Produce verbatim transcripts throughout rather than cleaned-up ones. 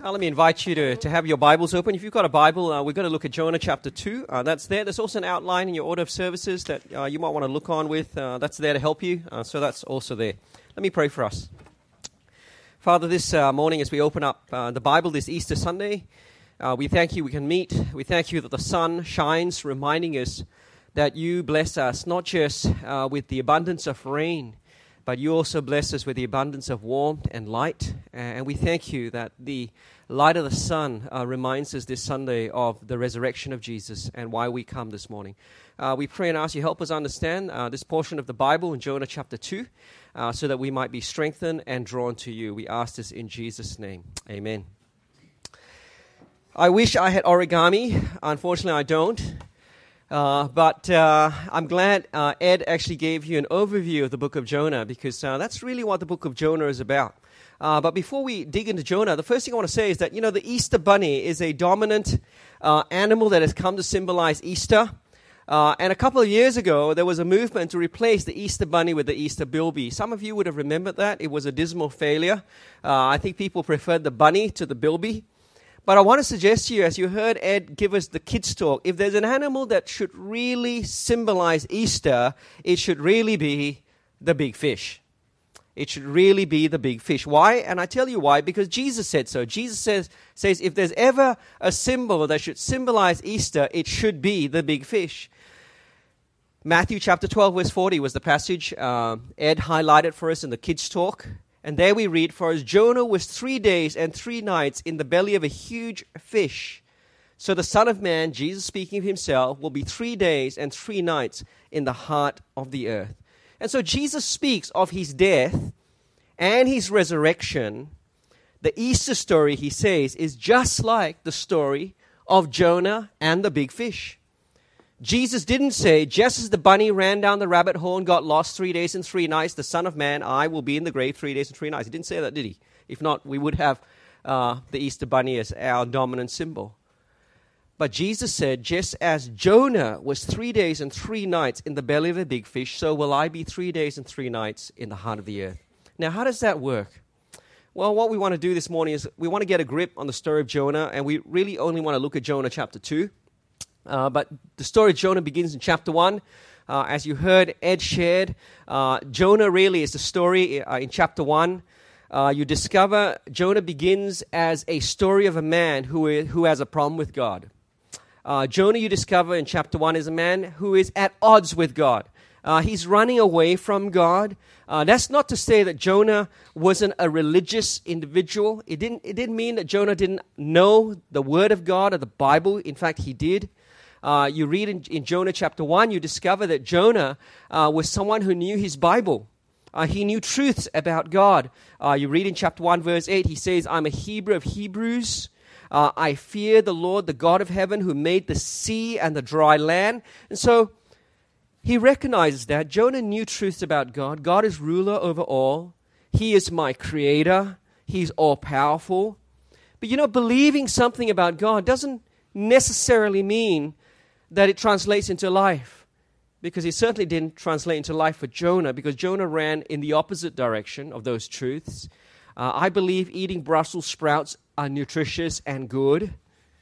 Uh, let me invite you to, to have your Bibles open. If you've got a Bible, uh, we're going to look at Jonah chapter two. Uh, that's there. There's also an outline in your order of services that uh, you might want to look on with. Uh, that's there to help you. Uh, so that's also there. Let me pray for us. Father, this uh, morning as we open up uh, the Bible this Easter Sunday, uh, we thank you we can meet. We thank you that the sun shines, reminding us that you bless us not just uh, with the abundance of rain, but you also bless us with the abundance of warmth and light. And we thank you that the light of the sun uh, reminds us this Sunday of the resurrection of Jesus and why we come this morning. Uh, we pray and ask you help us understand uh, this portion of the Bible in Jonah chapter two uh, so that we might be strengthened and drawn to you. We ask this in Jesus' name. Amen. I wish I had origami. Unfortunately, I don't. Uh, but uh, I'm glad uh, Ed actually gave you an overview of the book of Jonah because uh, that's really what the book of Jonah is about. Uh, but before we dig into Jonah, the first thing I want to say is that, you know, the Easter bunny is a dominant uh, animal that has come to symbolize Easter. Uh, and a couple of years ago, there was a movement to replace the Easter bunny with the Easter bilby. Some of you would have remembered that. It was a dismal failure. Uh, I think people preferred the bunny to the bilby. But I want to suggest to you, as you heard Ed give us the kids' talk, if there's an animal that should really symbolize Easter, it should really be the big fish. It should really be the big fish. Why? And I tell you why, because Jesus said so. Jesus says, says if there's ever a symbol that should symbolize Easter, it should be the big fish. Matthew chapter twelve, verse forty was the passage uh, Ed highlighted for us in the kids' talk. And there we read, for as Jonah was three days and three nights in the belly of a huge fish, so the Son of Man, Jesus speaking of himself, will be three days and three nights in the heart of the earth. And so Jesus speaks of his death and his resurrection. The Easter story, he says, is just like the story of Jonah and the big fish. Jesus didn't say, just as the bunny ran down the rabbit hole and got lost three days and three nights, the Son of Man, I will be in the grave three days and three nights. He didn't say that, did he? If not, we would have uh, the Easter bunny as our dominant symbol. But Jesus said, just as Jonah was three days and three nights in the belly of a big fish, so will I be three days and three nights in the heart of the earth. Now, how does that work? Well, what we want to do this morning is we want to get a grip on the story of Jonah, and we really only want to look at Jonah chapter two. Uh, but the story of Jonah begins in chapter one. Uh, as you heard, Ed shared, uh, Jonah really is the story uh, in chapter one. Uh, you discover Jonah begins as a story of a man who is, who has a problem with God. Uh, Jonah, you discover in chapter one, is a man who is at odds with God. Uh, he's running away from God. Uh, that's not to say that Jonah wasn't a religious individual. It didn't, it didn't mean that Jonah didn't know the Word of God or the Bible. In fact, he did. Uh, you read in, in Jonah chapter one, you discover that Jonah uh, was someone who knew his Bible. Uh, he knew truths about God. Uh, you read in chapter one, verse eight, he says, I'm a Hebrew of Hebrews. Uh, I fear the Lord, the God of heaven, who made the sea and the dry land. And so he recognizes that. Jonah knew truths about God. God is ruler over all. He is my creator. He's all-powerful. But you know, believing something about God doesn't necessarily mean that it translates into life, because it certainly didn't translate into life for Jonah, because Jonah ran in the opposite direction of those truths. Uh, I believe eating Brussels sprouts are nutritious and good,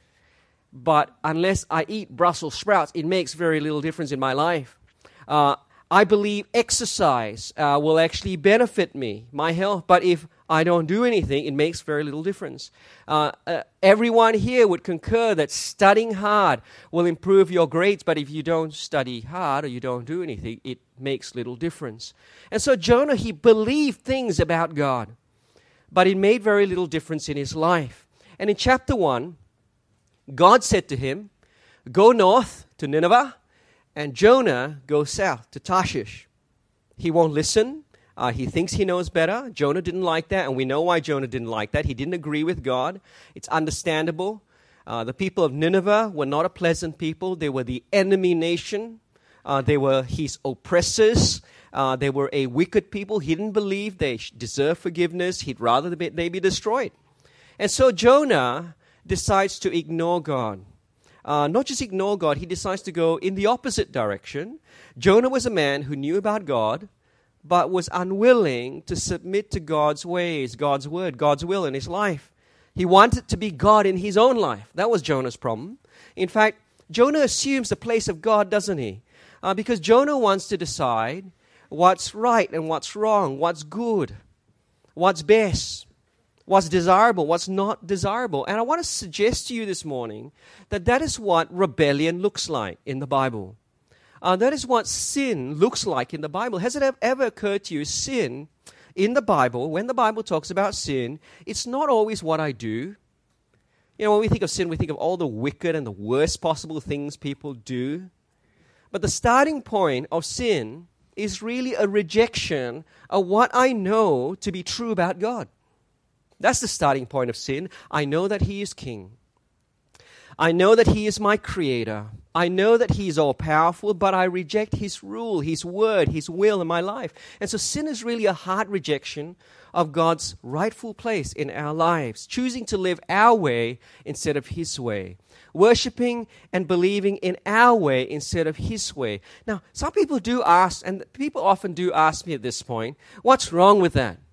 but unless I eat Brussels sprouts, it makes very little difference in my life. Uh, I believe exercise uh, will actually benefit me, my health, but if I don't do anything, it makes very little difference. Uh, uh, everyone here would concur that studying hard will improve your grades, but if you don't study hard or you don't do anything, it makes little difference. And so Jonah, he believed things about God, but it made very little difference in his life. And in chapter one, God said to him, go north to Nineveh, and Jonah goes south to Tarshish. He won't listen. Uh, he thinks he knows better. Jonah didn't like that, and we know why Jonah didn't like that. He didn't agree with God. It's understandable. Uh, the people of Nineveh were not a pleasant people. They were the enemy nation. Uh, they were his oppressors. Uh, they were a wicked people. He didn't believe they deserved forgiveness. He'd rather they be, they be destroyed. And so Jonah decides to ignore God. Uh, not just ignore God, he decides to go in the opposite direction. Jonah was a man who knew about God, but was unwilling to submit to God's ways, God's word, God's will in his life. He wanted to be God in his own life. That was Jonah's problem. In fact, Jonah assumes the place of God, doesn't he? Uh, because Jonah wants to decide what's right and what's wrong, what's good, what's best, what's desirable, what's not desirable. And I want to suggest to you this morning that that is what rebellion looks like in the Bible. Uh, that is what sin looks like in the Bible. Has it ever occurred to you, sin in the Bible, when the Bible talks about sin, it's not always what I do. You know, when we think of sin, we think of all the wicked and the worst possible things people do. But the starting point of sin is really a rejection of what I know to be true about God. That's the starting point of sin. I know that He is King. I know that He is my Creator. I know that He is all-powerful, but I reject His rule, His word, His will in my life. And so sin is really a heart rejection of God's rightful place in our lives, choosing to live our way instead of His way, worshipping and believing in our way instead of His way. Now, some people do ask, and people often do ask me at this point, what's wrong with that?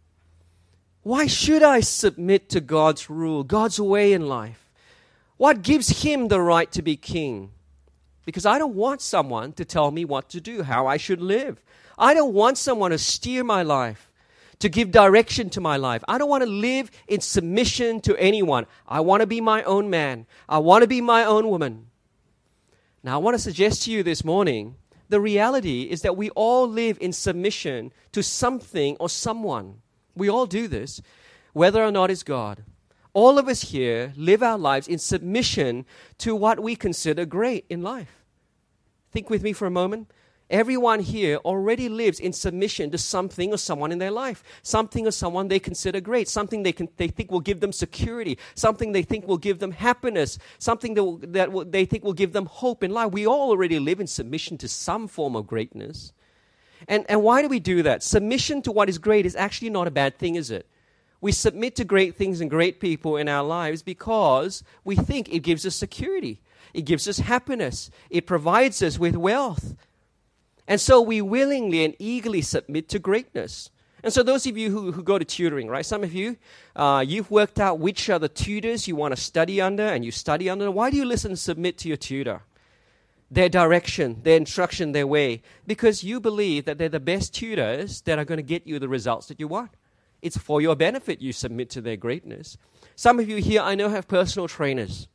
Why should I submit to God's rule, God's way in life? What gives Him the right to be king? Because I don't want someone to tell me what to do, how I should live. I don't want someone to steer my life, to give direction to my life. I don't want to live in submission to anyone. I want to be my own man. I want to be my own woman. Now, I want to suggest to you this morning, the reality is that we all live in submission to something or someone. We all do this, whether or not it's God. All of us here live our lives in submission to what we consider great in life. Think with me for a moment. Everyone here already lives in submission to something or someone in their life. Something or someone they consider great. Something they can, they think will give them security. Something they think will give them happiness. Something that, will, that will, they think will give them hope in life. We all already live in submission to some form of greatness. And, and why do we do that? Submission to what is great is actually not a bad thing, is it? We submit to great things and great people in our lives because we think it gives us security. It gives us happiness. It provides us with wealth. And so we willingly and eagerly submit to greatness. And so those of you who, who go to tutoring, right? Some of you, uh, you've worked out which are the tutors you want to study under, and you study under. Why do you listen and submit to your tutor? Their direction, their instruction, their way. Because you believe that they're the best tutors that are going to get you the results that you want. It's for your benefit you submit to their greatness. Some of you here, I know, have personal trainers.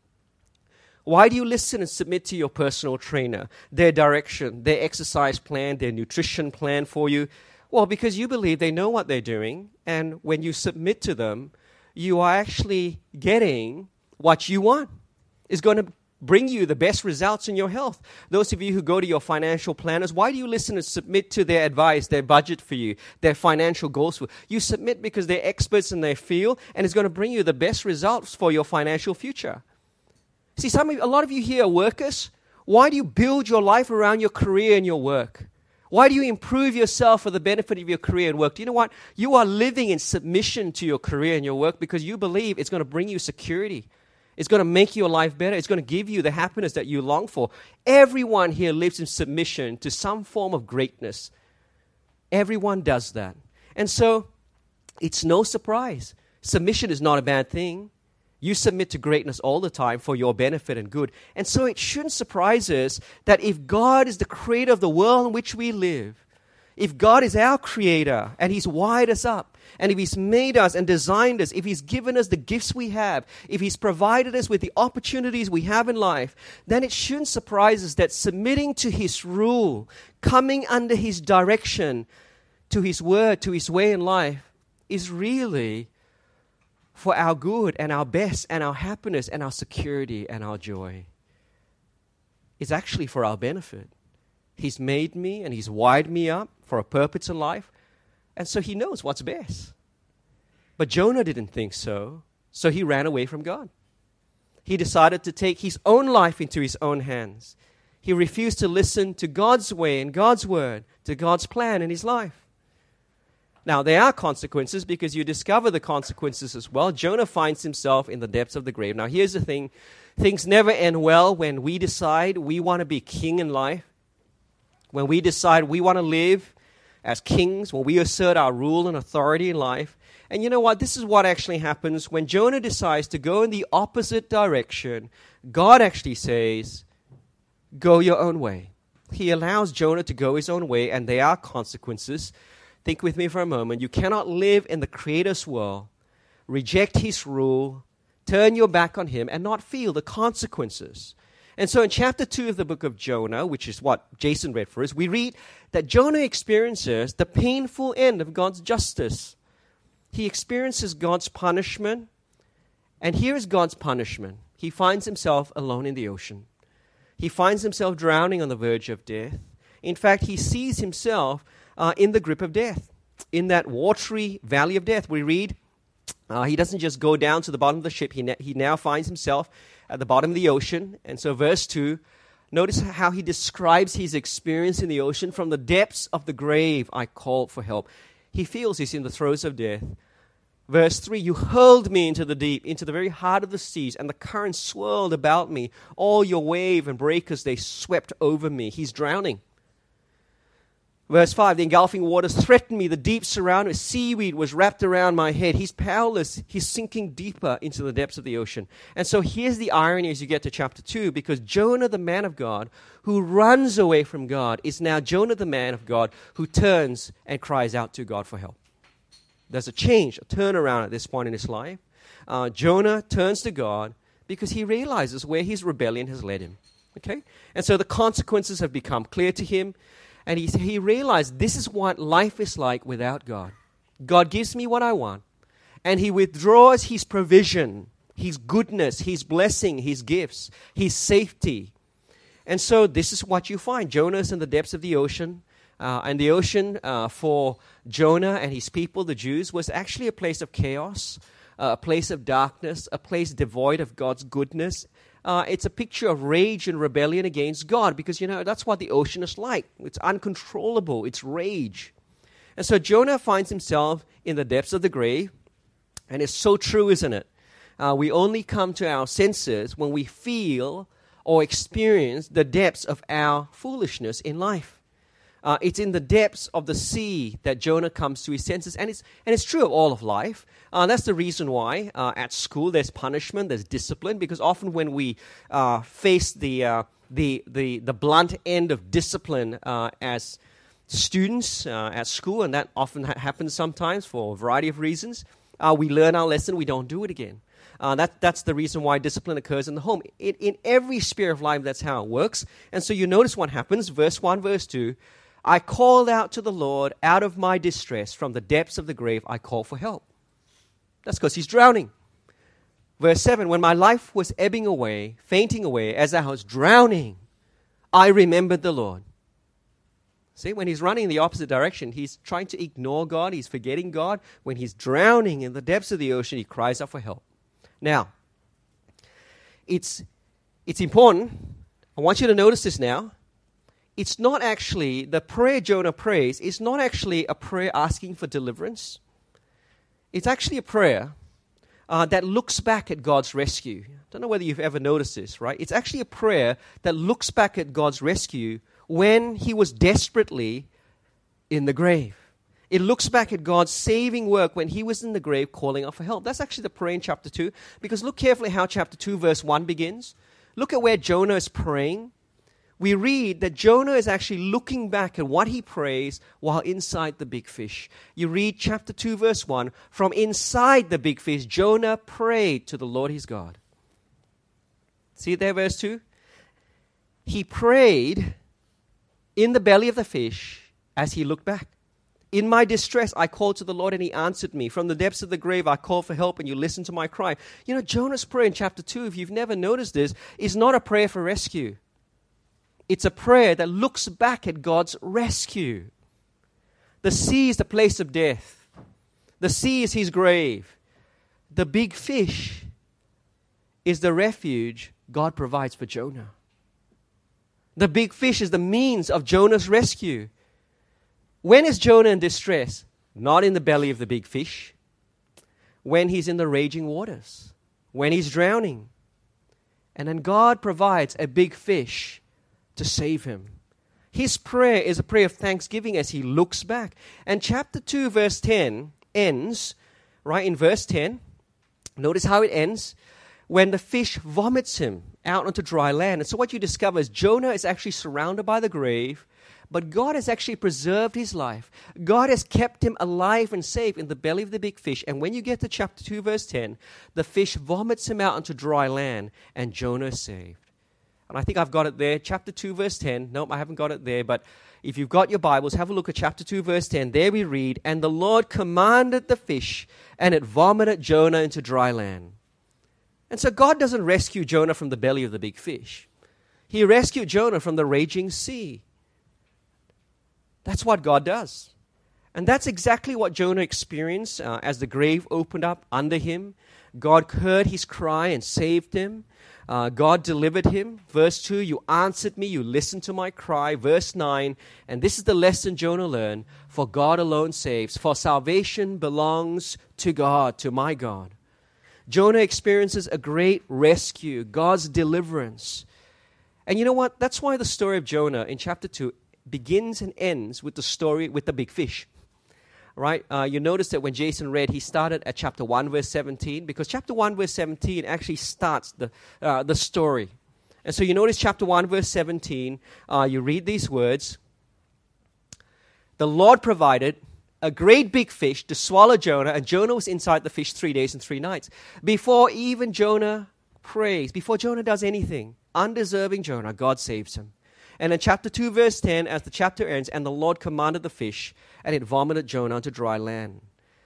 Why do you listen and submit to your personal trainer, their direction, their exercise plan, their nutrition plan for you? Well, because you believe they know what they're doing, and when you submit to them, you are actually getting what you want. It's going to bring you the best results in your health. Those of you who go to your financial planners, why do you listen and submit to their advice, their budget for you, their financial goals for you? You submit because they're experts in their field, and it's going to bring you the best results for your financial future. See, some of, a lot of you here are workers. Why do you build your life around your career and your work? Why do you improve yourself for the benefit of your career and work? Do you know what? You are living in submission to your career and your work because you believe it's going to bring you security. It's going to make your life better. It's going to give you the happiness that you long for. Everyone here lives in submission to some form of greatness. Everyone does that. And so, it's no surprise. Submission is not a bad thing. You submit to greatness all the time for your benefit and good. And so it shouldn't surprise us that if God is the creator of the world in which we live, if God is our creator and He's wired us up, and if He's made us and designed us, if He's given us the gifts we have, if He's provided us with the opportunities we have in life, then it shouldn't surprise us that submitting to His rule, coming under His direction, to His word, to His way in life, is really for our good and our best and our happiness and our security and our joy. It's actually for our benefit. He's made me and He's wired me up for a purpose in life, and so He knows what's best. But Jonah didn't think so, so he ran away from God. He decided to take his own life into his own hands. He refused to listen to God's way and God's word, to God's plan in his life. Now, there are consequences because you discover the consequences as well. Jonah finds himself in the depths of the grave. Now, here's the thing. Things never end well when we decide we want to be king in life. When we decide we want to live as kings, when we assert our rule and authority in life, And you know what? This is what actually happens when Jonah decides to go in the opposite direction. God actually says, go your own way. He allows Jonah to go his own way, and there are consequences. Think with me for a moment. You cannot live in the Creator's world, reject His rule, turn your back on Him, and not feel the consequences. And so in chapter two of the book of Jonah, which is what Jason read for us, we read that Jonah experiences the painful end of God's justice. He experiences God's punishment, and here is God's punishment. He finds himself alone in the ocean. He finds himself drowning on the verge of death. In fact, he sees himself uh, in the grip of death, in that watery valley of death. We read, uh, he doesn't just go down to the bottom of the ship. He, na- he now finds himself at the bottom of the ocean. And so verse two, notice how he describes his experience in the ocean. From the depths of the grave, I called for help. He feels he's in the throes of death. Verse three, you hurled me into the deep, into the very heart of the seas, and the currents swirled about me. All your wave and breakers, they swept over me. He's drowning. Verse five, the engulfing waters threatened me. The deep surrounded me. Seaweed was wrapped around my head. He's powerless. He's sinking deeper into the depths of the ocean. And so here's the irony as you get to chapter two, because Jonah, the man of God, who runs away from God, is now Jonah, the man of God, who turns and cries out to God for help. There's a change, a turnaround at this point in his life. Uh, Jonah turns to God because he realizes where his rebellion has led him. Okay? And so the consequences have become clear to him. And he, he realized this is what life is like without God. God gives me what I want. And He withdraws His provision, His goodness, His blessing, His gifts, His safety. And so this is what you find. Jonah's in the depths of the ocean. Uh, and the ocean uh, for Jonah and his people, the Jews, was actually a place of chaos, uh, a place of darkness, a place devoid of God's goodness. Uh, it's a picture of rage and rebellion against God because, you know, that's what the ocean is like. It's uncontrollable. It's rage. And so Jonah finds himself in the depths of the grave. And it's so true, isn't it? Uh, we only come to our senses when we feel or experience the depths of our foolishness in life. Uh, it's in the depths of the sea that Jonah comes to his senses. And it's, and it's true of all of life. Uh, that's the reason why uh, at school there's punishment, there's discipline, because often when we uh, face the, uh, the, the, the blunt end of discipline uh, as students uh, at school, and that often ha- happens sometimes for a variety of reasons, uh, we learn our lesson, we don't do it again. Uh, that, that's the reason why discipline occurs in the home. In, in every sphere of life, that's how it works. And so you notice what happens, verse one, verse two, I called out to the Lord out of my distress. From the depths of the grave, I call for help. That's because he's drowning. Verse seven, when my life was ebbing away, fainting away, as I was drowning, I remembered the Lord. See, when he's running in the opposite direction, he's trying to ignore God, he's forgetting God. When he's drowning in the depths of the ocean, he cries out for help. Now, it's, it's important. I want you to notice this now. It's not actually, the prayer Jonah prays, is not actually a prayer asking for deliverance. It's actually a prayer uh, that looks back at God's rescue. I don't know whether you've ever noticed this, right? It's actually a prayer that looks back at God's rescue when he was desperately in the grave. It looks back at God's saving work when he was in the grave calling out for help. That's actually the prayer in chapter two, because look carefully how chapter two verse one begins. Look at where Jonah is praying. We read that Jonah is actually looking back at what he prays while inside the big fish. You read chapter two, verse one, from inside the big fish, Jonah prayed to the Lord his God. See there, verse two? He prayed in the belly of the fish as he looked back. In my distress, I called to the Lord and he answered me. From the depths of the grave, I called for help and you listened to my cry. You know, Jonah's prayer in chapter two, if you've never noticed this, is not a prayer for rescue. It's a prayer that looks back at God's rescue. The sea is the place of death. The sea is his grave. The big fish is the refuge God provides for Jonah. The big fish is the means of Jonah's rescue. When is Jonah in distress? Not in the belly of the big fish. When he's in the raging waters. When he's drowning. And then God provides a big fish to save him. His prayer is a prayer of thanksgiving as he looks back. And chapter two, verse ten ends right, in verse ten, notice how it ends. When the fish vomits him out onto dry land. And so what you discover is Jonah is actually surrounded by the grave, but God has actually preserved his life. God has kept him alive and safe in the belly of the big fish. And when you get to chapter two, verse ten, the fish vomits him out onto dry land, and Jonah is saved. And I think I've got it there. Chapter two, verse ten. Nope, I haven't got it there. But if you've got your Bibles, have a look at chapter two, verse ten. There we read, "And the Lord commanded the fish, and it vomited Jonah into dry land." And so God doesn't rescue Jonah from the belly of the big fish. He rescued Jonah from the raging sea. That's what God does. And that's exactly what Jonah experienced uh, as the grave opened up under him. God heard his cry and saved him. Uh, God delivered him. Verse two, "You answered me, you listened to my cry." Verse nine, and this is the lesson Jonah learned: "For God alone saves, for salvation belongs to God, to my God." Jonah experiences a great rescue, God's deliverance. And you know what? That's why the story of Jonah in chapter two begins and ends with the story with the big fish. Right? Uh, you notice that when Jason read, he started at chapter one, verse seventeen, because chapter one, verse seventeen actually starts the, uh, the story. And so you notice chapter one, verse seventeen, uh, you read these words: "The Lord provided a great big fish to swallow Jonah, and Jonah was inside the fish three days and three nights." Before even Jonah prays, before Jonah does anything, undeserving Jonah, God saves him. And in chapter two, verse ten, as the chapter ends, "And the Lord commanded the fish, and it vomited Jonah onto dry land."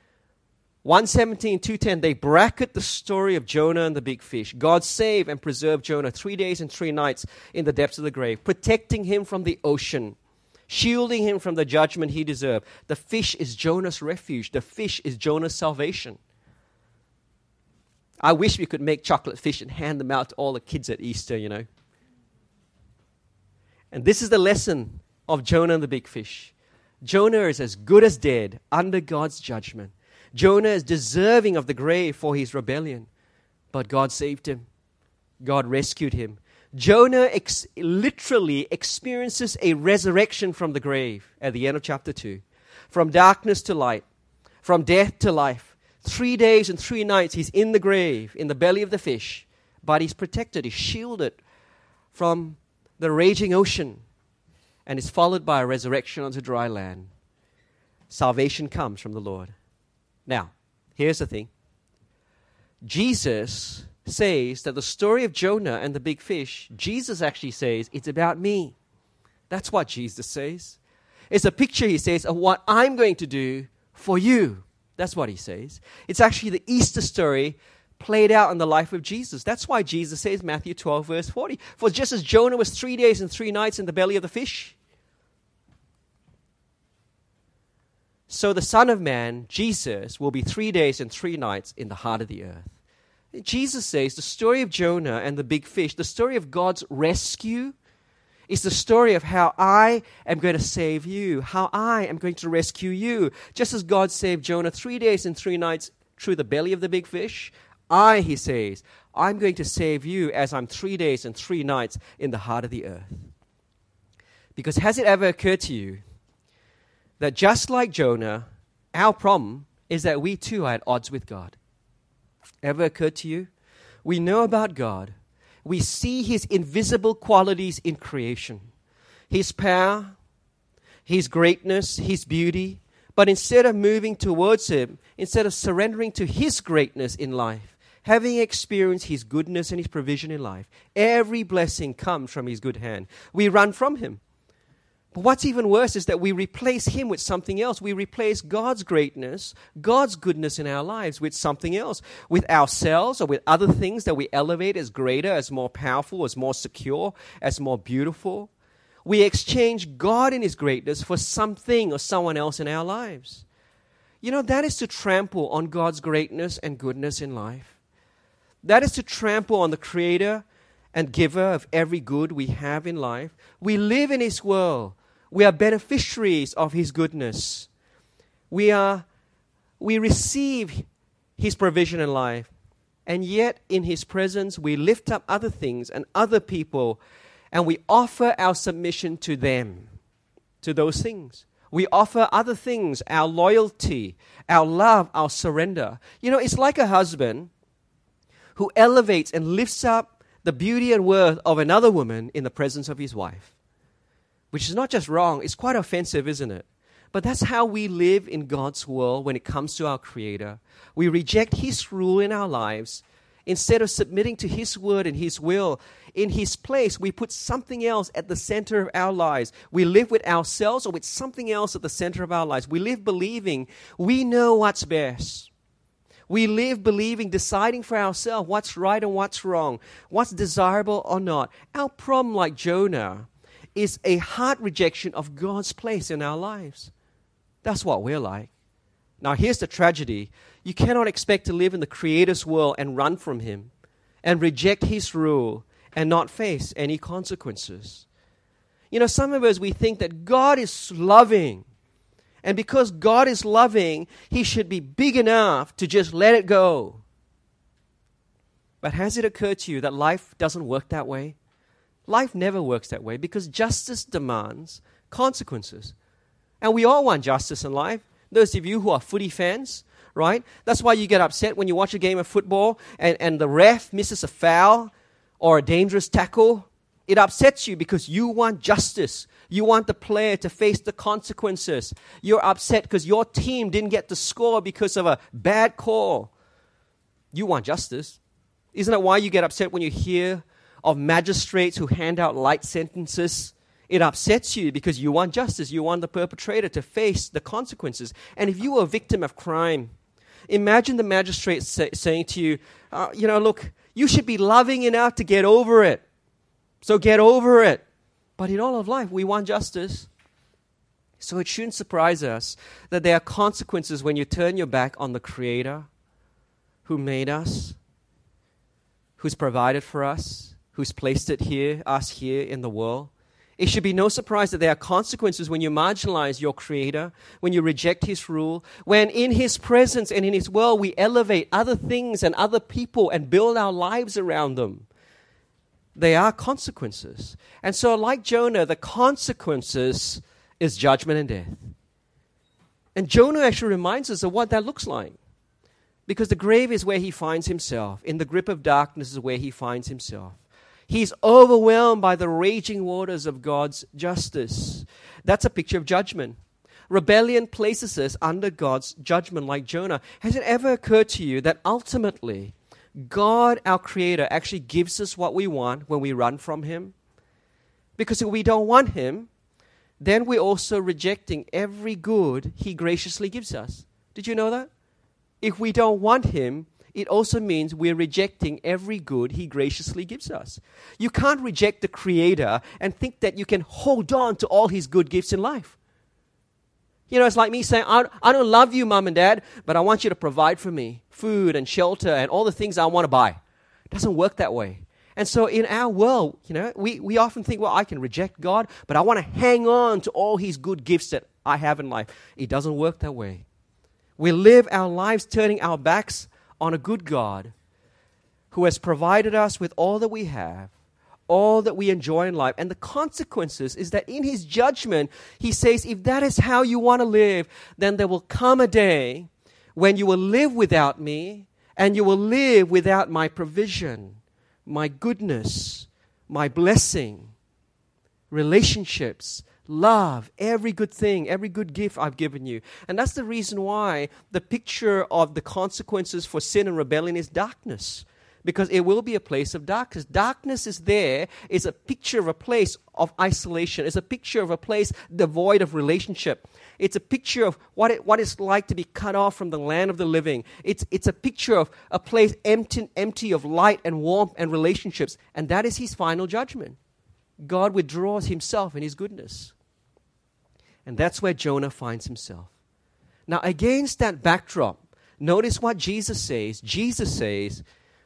one seventeen, two ten, they bracket the story of Jonah and the big fish. God saved and preserved Jonah three days and three nights in the depths of the grave, protecting him from the ocean, shielding him from the judgment he deserved. The fish is Jonah's refuge. The fish is Jonah's salvation. I wish we could make chocolate fish and hand them out to all the kids at Easter, you know. And this is the lesson of Jonah and the big fish. Jonah is as good as dead under God's judgment. Jonah is deserving of the grave for his rebellion. But God saved him. God rescued him. Jonah ex- literally experiences a resurrection from the grave at the end of chapter two. From darkness to light, from death to life. Three days and three nights he's in the grave, in the belly of the fish. But he's protected, he's shielded from the raging ocean, and is followed by a resurrection onto dry land. Salvation comes from the Lord. Now, here's the thing. Jesus says that the story of Jonah and the big fish, Jesus actually says, it's about me. That's what Jesus says. It's a picture, he says, of what I'm going to do for you. That's what he says. It's actually the Easter story played out in the life of Jesus. That's why Jesus says, Matthew twelve, verse forty, "For just as Jonah was three days and three nights in the belly of the fish, so the Son of Man, Jesus, will be three days and three nights in the heart of the earth." Jesus says the story of Jonah and the big fish, the story of God's rescue, is the story of how I am going to save you, how I am going to rescue you. Just as God saved Jonah three days and three nights through the belly of the big fish, I, he says, I'm going to save you as I'm three days and three nights in the heart of the earth. Because has it ever occurred to you that just like Jonah, our problem is that we too are at odds with God? Ever occurred to you? We know about God. We see his invisible qualities in creation. His power, his greatness, his beauty. But instead of moving towards him, instead of surrendering to his greatness in life, having experienced his goodness and his provision in life, every blessing comes from his good hand. We run from him. But what's even worse is that we replace him with something else. We replace God's greatness, God's goodness in our lives with something else, with ourselves or with other things that we elevate as greater, as more powerful, as more secure, as more beautiful. We exchange God in his greatness for something or someone else in our lives. You know, that is to trample on God's greatness and goodness in life. That is to trample on the creator and giver of every good we have in life. We live in his world. We are beneficiaries of his goodness. We are, we receive his provision in life. And yet in his presence we lift up other things and other people, and we offer our submission to them, to those things. We offer other things, our loyalty, our love, our surrender. You know, it's like a husband who elevates and lifts up the beauty and worth of another woman in the presence of his wife. Which is not just wrong, it's quite offensive, isn't it? But that's how we live in God's world when it comes to our Creator. We reject His rule in our lives. Instead of submitting to His word and His will, in His place, we put something else at the center of our lives. We live with ourselves or with something else at the center of our lives. We live believing we know what's best. We live believing, deciding for ourselves what's right and what's wrong, what's desirable or not. Our problem, like Jonah, is a heart rejection of God's place in our lives. That's what we're like. Now, here's the tragedy. You cannot expect to live in the Creator's world and run from Him and reject His rule and not face any consequences. You know, some of us, we think that God is loving. And because God is loving, He should be big enough to just let it go. But has it occurred to you that life doesn't work that way? Life never works that way because justice demands consequences. And we all want justice in life. Those of you who are footy fans, right? That's why you get upset when you watch a game of football and, and the ref misses a foul or a dangerous tackle. It upsets you because you want justice. You want the player to face the consequences. You're upset because your team didn't get the score because of a bad call. You want justice. Isn't that why you get upset when you hear of magistrates who hand out light sentences? It upsets you because you want justice. You want the perpetrator to face the consequences. And if you were a victim of crime, imagine the magistrate say, saying to you, uh, you know, look, you should be loving enough to get over it. So get over it. But in all of life, we want justice. So it shouldn't surprise us that there are consequences when you turn your back on the Creator who made us, who's provided for us, who's placed it here, us here in the world. It should be no surprise that there are consequences when you marginalize your Creator, when you reject His rule, when in His presence and in His world we elevate other things and other people and build our lives around them. There are consequences. And so like Jonah, the consequences is judgment and death. And Jonah actually reminds us of what that looks like. Because the grave is where he finds himself. In the grip of darkness is where he finds himself. He's overwhelmed by the raging waters of God's justice. That's a picture of judgment. Rebellion places us under God's judgment like Jonah. Has it ever occurred to you that ultimately God, our Creator, actually gives us what we want when we run from Him? Because if we don't want Him, then we're also rejecting every good He graciously gives us. Did you know that? If we don't want Him, it also means we're rejecting every good He graciously gives us. You can't reject the Creator and think that you can hold on to all His good gifts in life. You know, it's like me saying, I, I don't love you, Mom and Dad, but I want you to provide for me food and shelter and all the things I want to buy. It doesn't work that way. And so in our world, you know, we, we often think, well, I can reject God, but I want to hang on to all His good gifts that I have in life. It doesn't work that way. We live our lives turning our backs on a good God who has provided us with all that we have, all that we enjoy in life. And the consequences is that in His judgment, He says, if that is how you want to live, then there will come a day when you will live without me and you will live without my provision, my goodness, my blessing, relationships, love, every good thing, every good gift I've given you. And that's the reason why the picture of the consequences for sin and rebellion is darkness. Because it will be a place of darkness. Darkness is there. It's a picture of a place of isolation. It's a picture of a place devoid of relationship. It's a picture of what, it, what it's like to be cut off from the land of the living. It's, it's a picture of a place empty, empty of light and warmth and relationships. And that is His final judgment. God withdraws Himself in His goodness. And that's where Jonah finds himself. Now, against that backdrop, notice what Jesus says. Jesus says,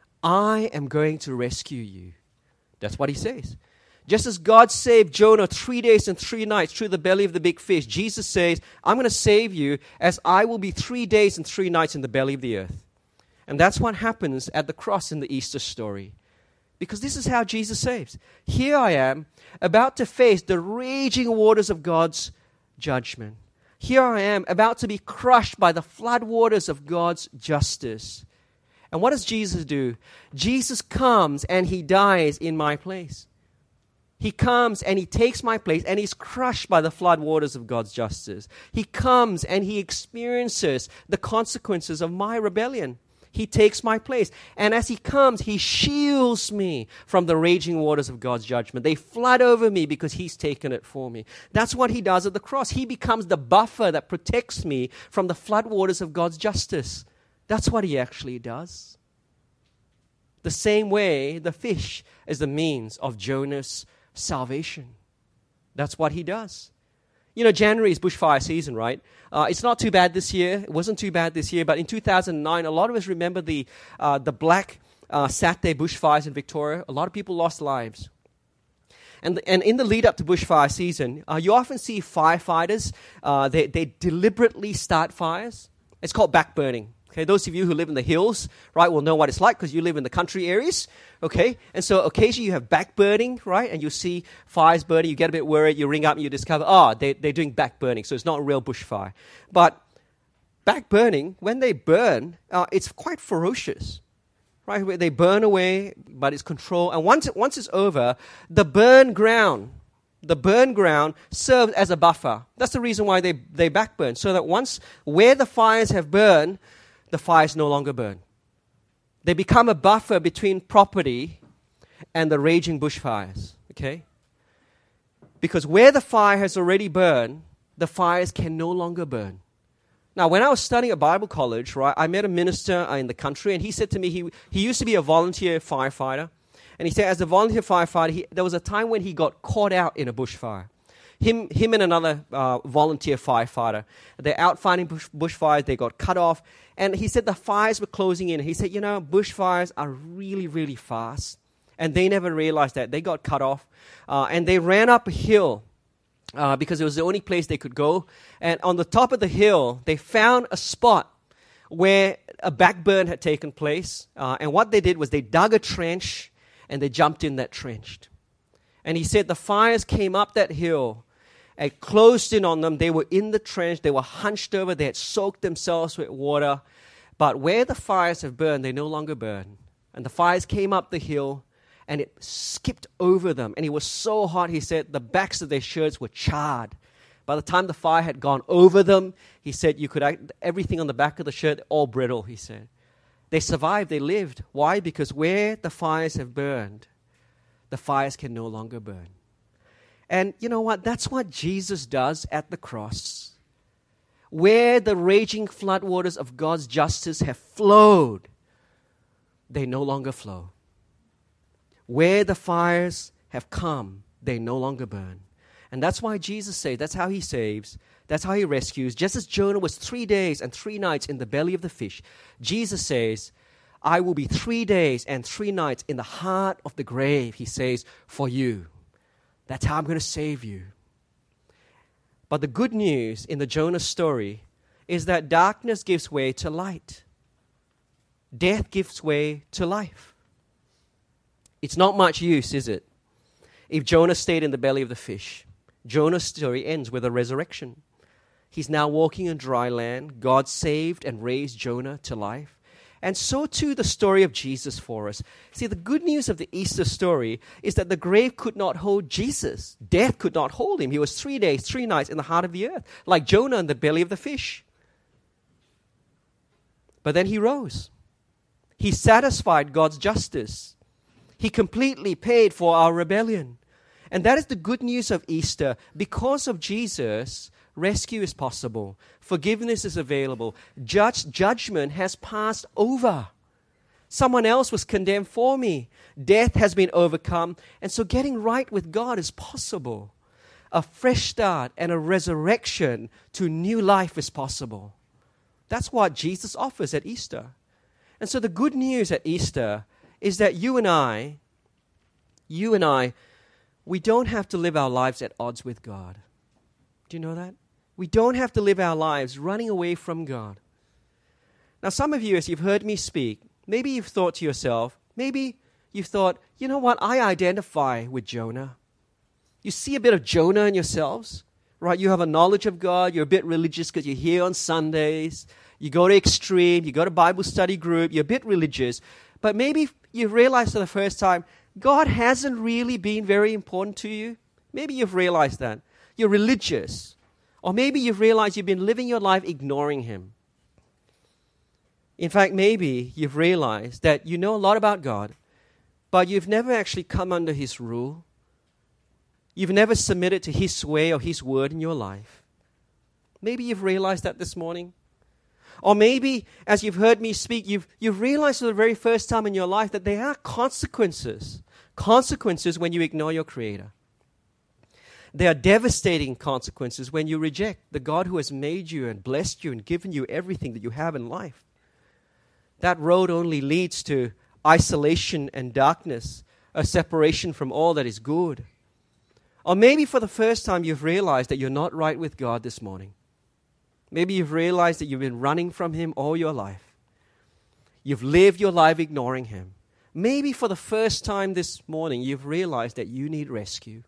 I am going to rescue you. That's what He says. Just as God saved Jonah three days and three nights through the belly of the big fish, Jesus says, I'm going to save you as I will be three days and three nights in the belly of the earth. And that's what happens at the cross in the Easter story. Because this is how Jesus saves. Here I am, about to face the raging waters of God's judgment. Here I am, about to be crushed by the floodwaters of God's justice. And what does Jesus do? Jesus comes and he dies in my place. He comes and he takes my place and he's crushed by the floodwaters of God's justice. He comes and he experiences the consequences of my rebellion. He takes my place. And as he comes, he shields me from the raging waters of God's judgment. They flood over me because he's taken it for me. That's what he does at the cross. He becomes the buffer that protects me from the floodwaters of God's justice. That's what he actually does. The same way the fish is the means of Jonah's salvation. That's what he does. You know, January is bushfire season, right? Uh, it's not too bad this year. It wasn't too bad this year, but in two thousand nine, a lot of us remember the uh, the Black uh, Saturday bushfires in Victoria. A lot of people lost lives. And, the, and in the lead up to bushfire season, uh, you often see firefighters, uh, they, they deliberately start fires. It's called backburning. Okay, those of you who live in the hills, right, will know what it's like because you live in the country areas, okay? And so occasionally you have backburning, right, and you see fires burning, you get a bit worried, you ring up and you discover, oh, they, they're doing backburning, so it's not a real bushfire. But backburning, when they burn, uh, it's quite ferocious, right? They burn away, but it's controlled. And once, it, once it's over, the burn ground, the burn ground serves as a buffer. That's the reason why they, they backburn, so that once where the fires have burned, the fires no longer burn. They become a buffer between property and the raging bushfires, okay? Because where the fire has already burned, the fires can no longer burn. Now, when I was studying at Bible college, right, I met a minister in the country, and he said to me, he, he used to be a volunteer firefighter, and he said as a volunteer firefighter, he, there was a time when he got caught out in a bushfire. Him, him and another uh, volunteer firefighter, they're out fighting bush, bushfires, they got cut off, and he said the fires were closing in. He said, you know, bushfires are really, really fast, and they never realized that. They got cut off, uh, and they ran up a hill uh, because it was the only place they could go, and on the top of the hill, they found a spot where a backburn had taken place, uh, and what they did was they dug a trench, and they jumped in that trench. And he said the fires came up that hill, and closed in on them. They were in the trench. They were hunched over. They had soaked themselves with water. But where the fires have burned, they no longer burn. And the fires came up the hill, and it skipped over them. And it was so hot, he said, the backs of their shirts were charred. By the time the fire had gone over them, he said, you could everything on the back of the shirt, all brittle, he said. They survived. They lived. Why? Because where the fires have burned, the fires can no longer burn. And you know what? That's what Jesus does at the cross. Where the raging floodwaters of God's justice have flowed, they no longer flow. Where the fires have come, they no longer burn. And that's why Jesus saves. That's how he saves. That's how he rescues. Just as Jonah was three days and three nights in the belly of the fish, Jesus says, I will be three days and three nights in the heart of the grave, he says, for you. That's how I'm going to save you. But the good news in the Jonah story is that darkness gives way to light. Death gives way to life. It's not much use, is it? If Jonah stayed in the belly of the fish, Jonah's story ends with a resurrection. He's now walking on dry land. God saved and raised Jonah to life. And so too the story of Jesus for us. See, the good news of the Easter story is that the grave could not hold Jesus. Death could not hold him. He was three days, three nights in the heart of the earth, like Jonah in the belly of the fish. But then he rose. He satisfied God's justice. He completely paid for our rebellion. And that is the good news of Easter. Because of Jesus, rescue is possible. Forgiveness is available. Judge, judgment has passed over. Someone else was condemned for me. Death has been overcome. And so getting right with God is possible. A fresh start and a resurrection to new life is possible. That's what Jesus offers at Easter. And so the good news at Easter is that you and I, you and I, we don't have to live our lives at odds with God. Do you know that? We don't have to live our lives running away from God. Now, some of you, as you've heard me speak, maybe you've thought to yourself, maybe you've thought, you know what, I identify with Jonah. You see a bit of Jonah in yourselves, right? You have a knowledge of God. You're a bit religious because you're here on Sundays. You go to Extreme. You go to Bible study group. You're a bit religious. But maybe you realize for the first time, God hasn't really been very important to you. Maybe you've realized that. You're religious. Or maybe you've realized you've been living your life ignoring Him. In fact, maybe you've realized that you know a lot about God, but you've never actually come under His rule. You've never submitted to His way or His word in your life. Maybe you've realized that this morning. Or maybe, as you've heard me speak, you've, you've realized for the very first time in your life that there are consequences. Consequences when you ignore your Creator. There are devastating consequences when you reject the God who has made you and blessed you and given you everything that you have in life. That road only leads to isolation and darkness, a separation from all that is good. Or maybe for the first time you've realized that you're not right with God this morning. Maybe you've realized that you've been running from Him all your life. You've lived your life ignoring Him. Maybe for the first time this morning you've realized that you need rescue.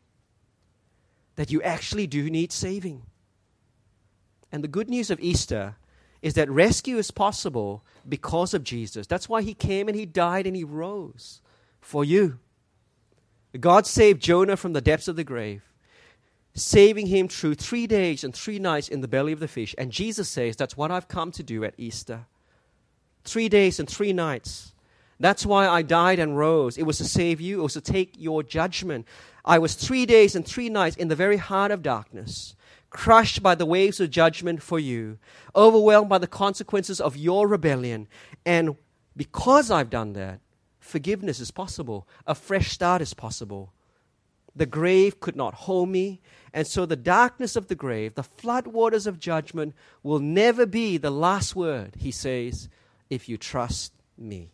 That you actually do need saving. And the good news of Easter is that rescue is possible because of Jesus. That's why He came and He died and He rose for you. God saved Jonah from the depths of the grave, saving him through three days and three nights in the belly of the fish. And Jesus says, that's what I've come to do at Easter. Three days and three nights. That's why I died and rose. It was to save you. It was to take your judgment. I was three days and three nights in the very heart of darkness, crushed by the waves of judgment for you, overwhelmed by the consequences of your rebellion. And because I've done that, forgiveness is possible. A fresh start is possible. The grave could not hold me, and so the darkness of the grave, the floodwaters of judgment, will never be the last word, He says, if you trust me.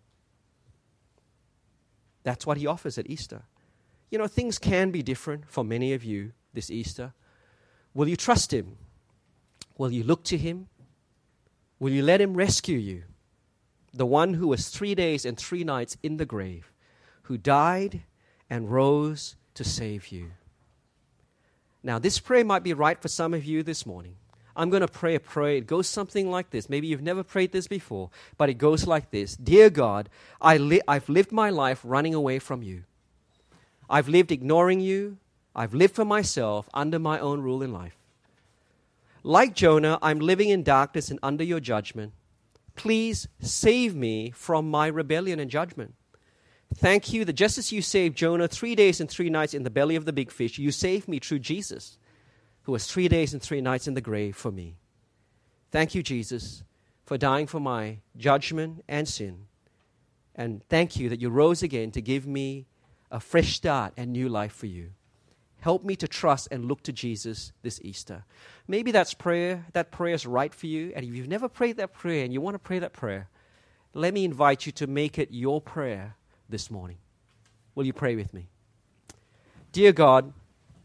That's what He offers at Easter. You know, things can be different for many of you this Easter. Will you trust Him? Will you look to Him? Will you let Him rescue you? The one who was three days and three nights in the grave, who died and rose to save you. Now, this prayer might be right for some of you this morning. I'm going to pray a prayer. It goes something like this. Maybe you've never prayed this before, but it goes like this. Dear God, I li- I've lived my life running away from you. I've lived ignoring you. I've lived for myself under my own rule in life. Like Jonah, I'm living in darkness and under your judgment. Please save me from my rebellion and judgment. Thank you that just as you saved Jonah three days and three nights in the belly of the big fish, you saved me through Jesus, who was three days and three nights in the grave for me. Thank you, Jesus, for dying for my judgment and sin. And thank you that you rose again to give me a fresh start and new life for you. Help me to trust and look to Jesus this Easter. Maybe that's prayer, that prayer is right for you. And if you've never prayed that prayer and you want to pray that prayer, let me invite you to make it your prayer this morning. Will you pray with me? Dear God,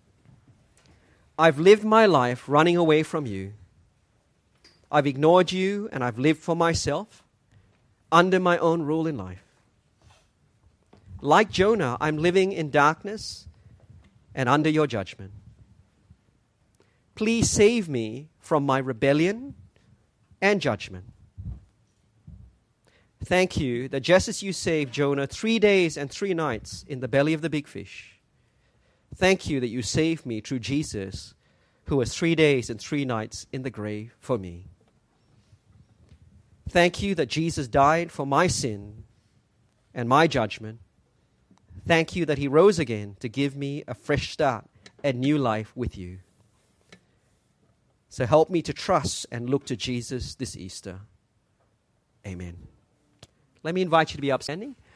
I've lived my life running away from you. I've ignored you and I've lived for myself under my own rule in life. Like Jonah, I'm living in darkness and under your judgment. Please save me from my rebellion and judgment. Thank you that just as you saved Jonah three days and three nights in the belly of the big fish, thank you that you saved me through Jesus, who was three days and three nights in the grave for me. Thank you that Jesus died for my sin and my judgment. Thank you that He rose again to give me a fresh start and new life with you. So help me to trust and look to Jesus this Easter. Amen. Let me invite you to be upstanding.